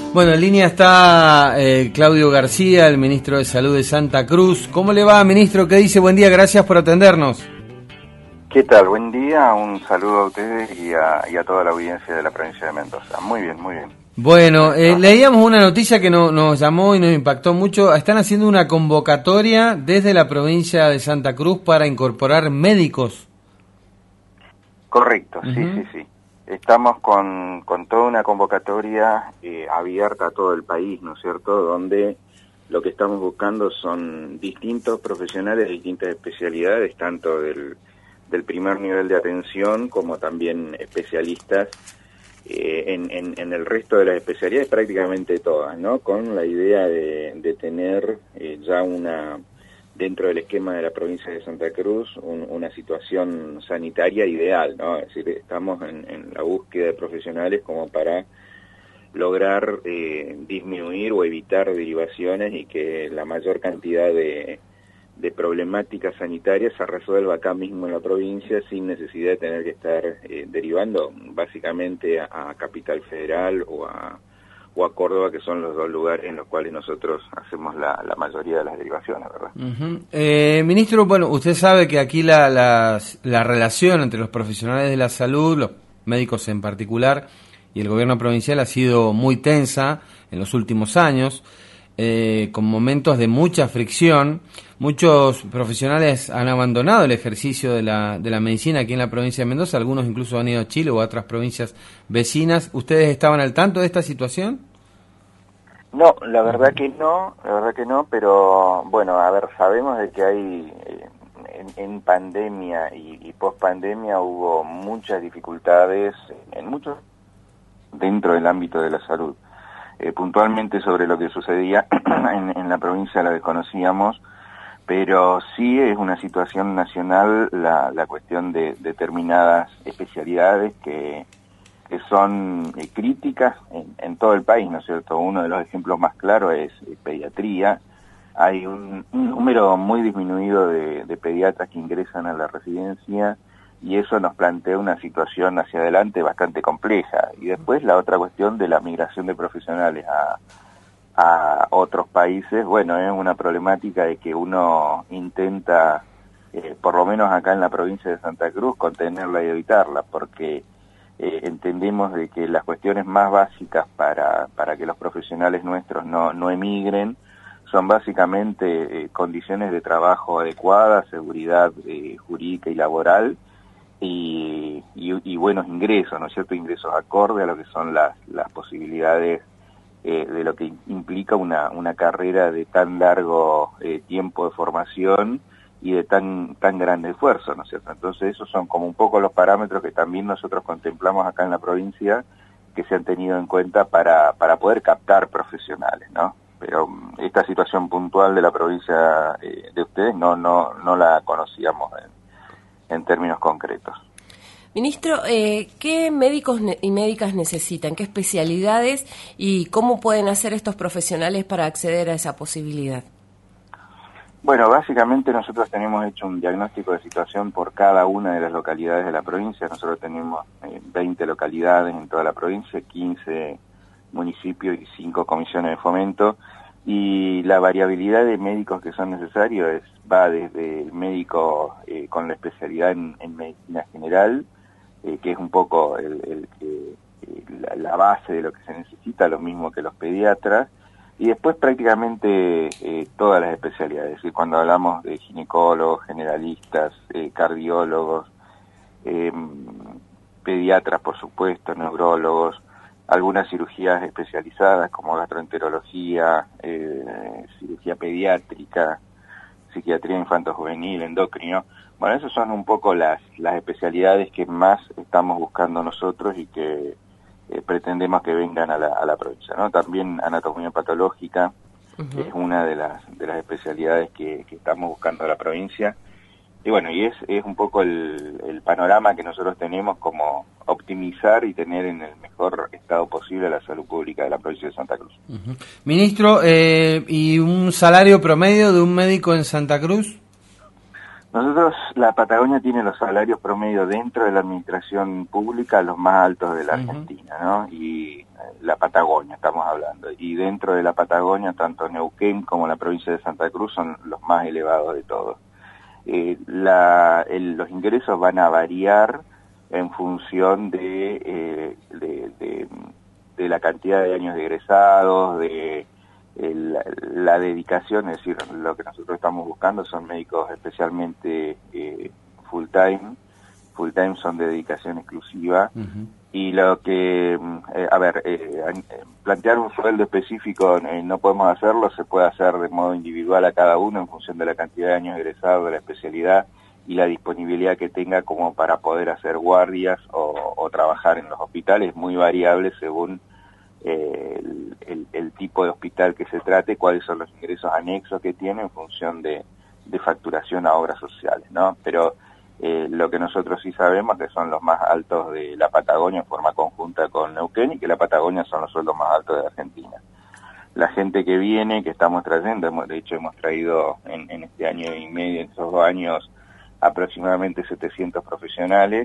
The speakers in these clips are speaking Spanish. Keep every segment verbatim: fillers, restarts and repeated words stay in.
Bueno, en línea está eh, Claudio García, el ministro de Salud de Santa Cruz. ¿Cómo le va, ministro? ¿Qué dice? Buen día, gracias por atendernos. ¿Qué tal? Buen día, un saludo a ustedes y a, y a toda la audiencia de la provincia de Mendoza. Muy bien, muy bien. Bueno, eh, leíamos una noticia que no, nos llamó y nos impactó mucho. Están haciendo una convocatoria desde la provincia de Santa Cruz para incorporar médicos. Correcto, Uh-huh. sí, sí, sí. Estamos con, con toda una convocatoria eh, abierta a todo el país, ¿no es cierto?, donde lo que estamos buscando son distintos profesionales de distintas especialidades, tanto del, del primer nivel de atención como también especialistas eh, en, en, en el resto de las especialidades, prácticamente todas, ¿no?, con la idea de, de tener eh, ya una... dentro del esquema de la provincia de Santa Cruz, un, una situación sanitaria ideal, ¿no? Es decir, estamos en, en la búsqueda de profesionales como para lograr eh, disminuir o evitar derivaciones y que la mayor cantidad de, de problemáticas sanitarias se resuelva acá mismo en la provincia sin necesidad de tener que estar eh, derivando básicamente a, a Capital Federal o a o a Córdoba, que son los dos lugares en los cuales nosotros hacemos la, la mayoría de las derivaciones, ¿verdad? Uh-huh. Eh, ministro, bueno, usted sabe que aquí la, la, la relación entre los profesionales de la salud, los médicos en particular, y el gobierno provincial ha sido muy tensa en los últimos años, eh, con momentos de mucha fricción. Muchos profesionales han abandonado el ejercicio de la, de la medicina aquí en la provincia de Mendoza, algunos incluso han ido a Chile o a otras provincias vecinas. ¿Ustedes estaban al tanto de esta situación? No, la verdad que no, la verdad que no, pero bueno, a ver, sabemos de que hay eh, en, en pandemia y, y post-pandemia hubo muchas dificultades en muchos dentro del ámbito de la salud. Eh, puntualmente sobre lo que sucedía en, en la provincia la desconocíamos, pero sí es una situación nacional la, la cuestión de determinadas especialidades que que son eh, críticas en, en todo el país, ¿no es cierto? Uno de los ejemplos más claros es eh, pediatría. Hay un, un número muy disminuido de, de pediatras que ingresan a la residencia y eso nos plantea una situación hacia adelante bastante compleja. Y después la otra cuestión de la migración de profesionales a, a otros países, bueno, es una problemática de que uno intenta, eh, por lo menos acá en la provincia de Santa Cruz, contenerla y evitarla, porque Eh, entendemos de que las cuestiones más básicas para, para que los profesionales nuestros no, no emigren son básicamente eh, condiciones de trabajo adecuadas, seguridad eh, jurídica y laboral y, y, y buenos ingresos, ¿no es cierto? Ingresos acorde a lo que son las, las posibilidades eh, de lo que implica una, una carrera de tan largo eh, tiempo de formación y de tan tan grande esfuerzo, ¿no es cierto? Entonces esos son como un poco los parámetros que también nosotros contemplamos acá en la provincia que se han tenido en cuenta para, para poder captar profesionales, ¿no? Pero esta situación puntual de la provincia eh, de ustedes no no no la conocíamos en, en términos concretos. Ministro, eh, ¿qué médicos y médicas necesitan? ¿Qué especialidades? ¿Y cómo pueden hacer estos profesionales para acceder a esa posibilidad? Bueno, básicamente nosotros tenemos hecho un diagnóstico de situación por cada una de las localidades de la provincia. Nosotros tenemos eh, veinte localidades en toda la provincia, quince municipios y cinco comisiones de fomento. Y la variabilidad de médicos que son necesarios es, va desde el médico eh, con la especialidad en, en medicina general, eh, que es un poco el, el, eh, la, la base de lo que se necesita, lo mismo que los pediatras, y después prácticamente eh, todas las especialidades, es decir, cuando hablamos de ginecólogos, generalistas, eh, cardiólogos, eh, pediatras, por supuesto, neurólogos, algunas cirugías especializadas como gastroenterología, eh, cirugía pediátrica, psiquiatría infanto-juvenil, endocrino. Bueno, esas son un poco las, las especialidades que más estamos buscando nosotros y que Eh, pretendemos que vengan a la, a la provincia, ¿no? También anatomía patológica uh-huh. es una de las de las especialidades que, que estamos buscando a la provincia. Y bueno, y es, es un poco el, el panorama que nosotros tenemos como optimizar y tener en el mejor estado posible la salud pública de la provincia de Santa Cruz. Uh-huh. Ministro, eh, ¿y un salario promedio de un médico en Santa Cruz? Nosotros, la Patagonia tiene los salarios promedio dentro de la administración pública los más altos de la uh-huh. Argentina, ¿no? Y la Patagonia, estamos hablando. Y dentro de la Patagonia, tanto Neuquén como la provincia de Santa Cruz son los más elevados de todos. Eh, la, el, los ingresos van a variar en función de, eh, de, de, de la cantidad de años de egresados, de eh, la, la dedicación, es decir, lo que nosotros estamos buscando son médicos especialmente eh, full time, full time son de dedicación exclusiva, uh-huh. Y lo que, eh, a ver, eh, plantear un sueldo específico eh, no podemos hacerlo, se puede hacer de modo individual a cada uno en función de la cantidad de años egresados, de la especialidad y la disponibilidad que tenga como para poder hacer guardias o, o trabajar en los hospitales, muy variable según eh, el, el, el tipo de hospital que se trate, cuáles son los ingresos anexos que tiene en función de, de facturación a obras sociales, ¿no? Pero Eh, lo que nosotros sí sabemos que son los más altos de la Patagonia en forma conjunta con Neuquén y que la Patagonia son los sueldos más altos de Argentina. La gente que viene, que estamos trayendo, hemos, de hecho hemos traído en, en este año y medio, en estos dos años, aproximadamente setecientos profesionales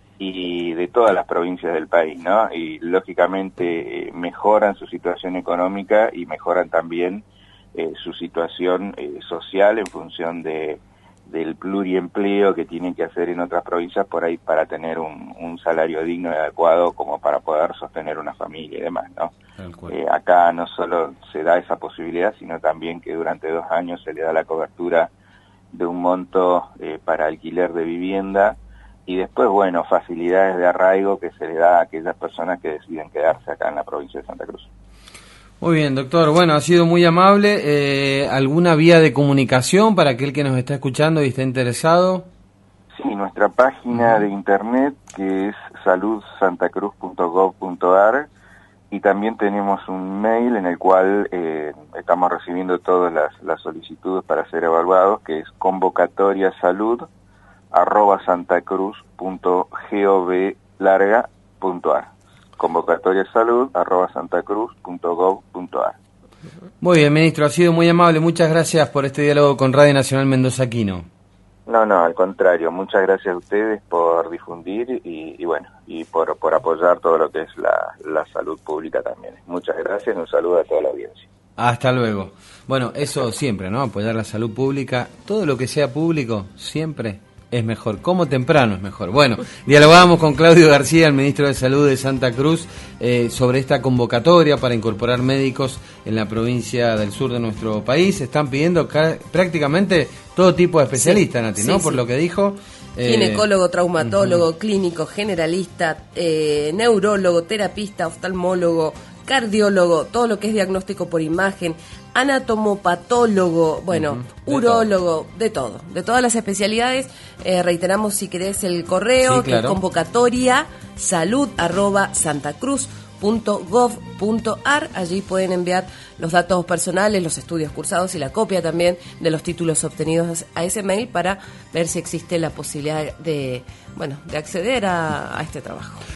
y de todas las provincias del país, ¿no? Y lógicamente eh, mejoran su situación económica y mejoran también eh, su situación eh, social en función de del pluriempleo que tienen que hacer en otras provincias por ahí para tener un, un salario digno y adecuado como para poder sostener una familia y demás, ¿no? Eh, acá no solo se da esa posibilidad, sino también que durante dos años se le da la cobertura de un monto eh, para alquiler de vivienda y después, bueno, facilidades de arraigo que se le da a aquellas personas que deciden quedarse acá en la provincia de Santa Cruz. Muy bien, doctor. Bueno, ha sido muy amable. Eh, ¿Alguna vía de comunicación para aquel que nos está escuchando y está interesado? Sí, nuestra página de internet que es salud santa cruz punto gov punto ar y también tenemos un mail en el cual eh, estamos recibiendo todas las, las solicitudes para ser evaluados, que es convocatoriasalud arroba santacruz punto gov larga punto ar. convocatoriasalud arroba santacruz punto gov punto ar. Muy bien, ministro, ha sido muy amable. Muchas gracias por este diálogo con Radio Nacional Mendoza Aquino. No, no, al contrario. Muchas gracias a ustedes por difundir y, y bueno, y por, por apoyar todo lo que es la, la salud pública también. Muchas gracias y un saludo a toda la audiencia. Hasta luego. Bueno, eso siempre, ¿no? Apoyar la salud pública. Todo lo que sea público, siempre es mejor, como temprano es mejor. Bueno, dialogamos con Claudio García, el ministro de Salud de Santa Cruz, eh, sobre esta convocatoria para incorporar médicos en la provincia del sur de nuestro país. Están pidiendo ca- prácticamente todo tipo de especialistas, sí, Nati, ¿no? Sí, Por sí. lo que dijo. Eh, Ginecólogo, traumatólogo, uh-huh. clínico, generalista, eh, neurólogo, terapista, oftalmólogo, cardiólogo, todo lo que es diagnóstico por imagen, anatomopatólogo, bueno, uh-huh. de urólogo, todo. de todo, de todas las especialidades. Eh, reiteramos, si querés, el correo, sí, claro. que es convocatoria salud arroba santacruz punto gov punto ar. Allí pueden enviar los datos personales, los estudios cursados y la copia también de los títulos obtenidos a ese mail para ver si existe la posibilidad de, bueno, de acceder a, a este trabajo.